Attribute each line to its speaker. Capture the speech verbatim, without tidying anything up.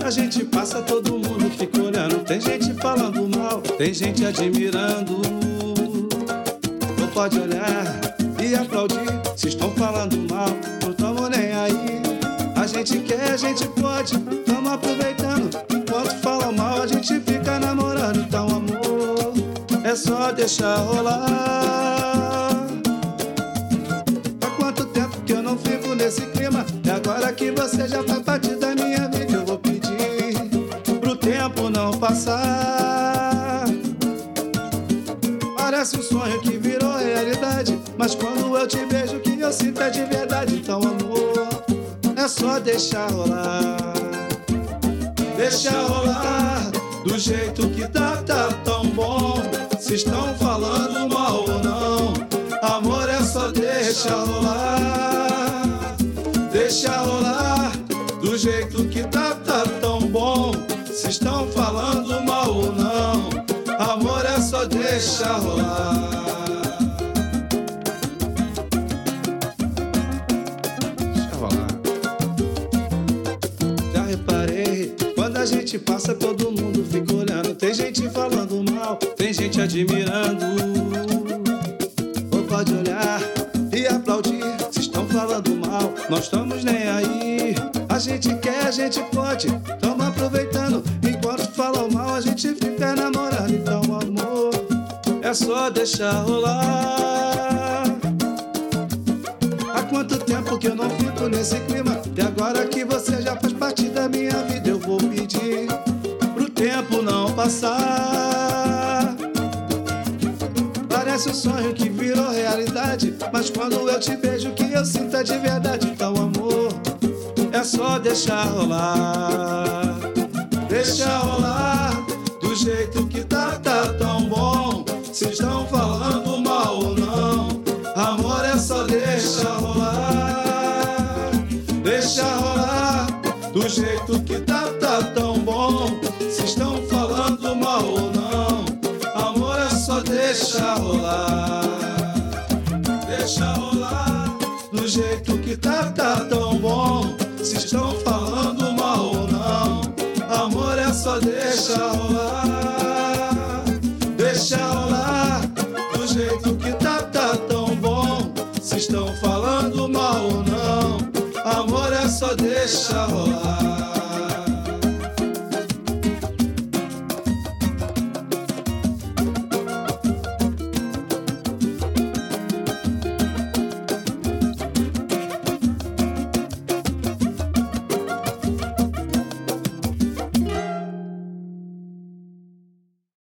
Speaker 1: a gente passa, todo mundo fica olhando. Tem gente falando mal, tem gente admirando. Não pode olhar e aplaudir. Se estão falando mal, não tamo nem aí. A gente quer, a gente pode, tamo aproveitando. Enquanto falam mal, a gente fica namorando. Então amor, é só deixar rolar. Há quanto tempo que eu não fico nesse clima? E agora que você já faz parte da minha vida, eu vou pedir pro tempo não passar. Parece um sonho que virou realidade, mas quando eu te beijo que eu sinto é de verdade. Então amor, é só deixar rolar. Deixa rolar, do jeito que tá, tá tão bom. Se estão falando mal ou não, amor, é só deixa rolar. Deixa rolar, do jeito que tá, tá tão bom. Se estão falando mal ou não, amor, é só deixa rolar. Deixa rolar. Já reparei, quando a gente passa, todo mundo fica olhando. Tem gente falando mal, tem gente admirando. Ou pode olhar e aplaudir. Se estão falando mal, nós estamos nem aí. A gente quer, a gente pode, tamo aproveitando. Enquanto falam mal, a gente fica namorando. Então amor, é só deixar rolar. Há quanto tempo que eu não fico nesse clima? E agora que você já faz parte da minha vida, eu vou pedir pro tempo não passar. Parece um sonho que virou realidade, mas quando eu te beijo que eu sinto é de verdade. Então amor, é só deixar rolar. Deixa rolar, do jeito que tá, tá tão bom. Se estão falando mal ou não, amor, é só deixa rolar. Deixa rolar, do jeito que tá, tá tão bom. Se estão falando mal ou não, amor, é só deixa rolar. Deixa rolar, do jeito que tá, tá tão bom. Se estão falando mal ou não, amor, é só deixa rolar. Deixa rolar, do jeito que tá, tá tão bom. Se estão falando mal ou não, amor, é só deixa rolar.